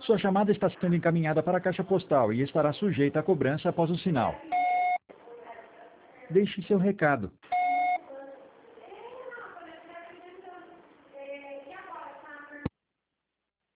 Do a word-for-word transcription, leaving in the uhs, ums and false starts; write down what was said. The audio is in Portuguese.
Sua chamada está sendo encaminhada para a caixa postal e estará sujeita a cobrança após o sinal. Deixe seu recado.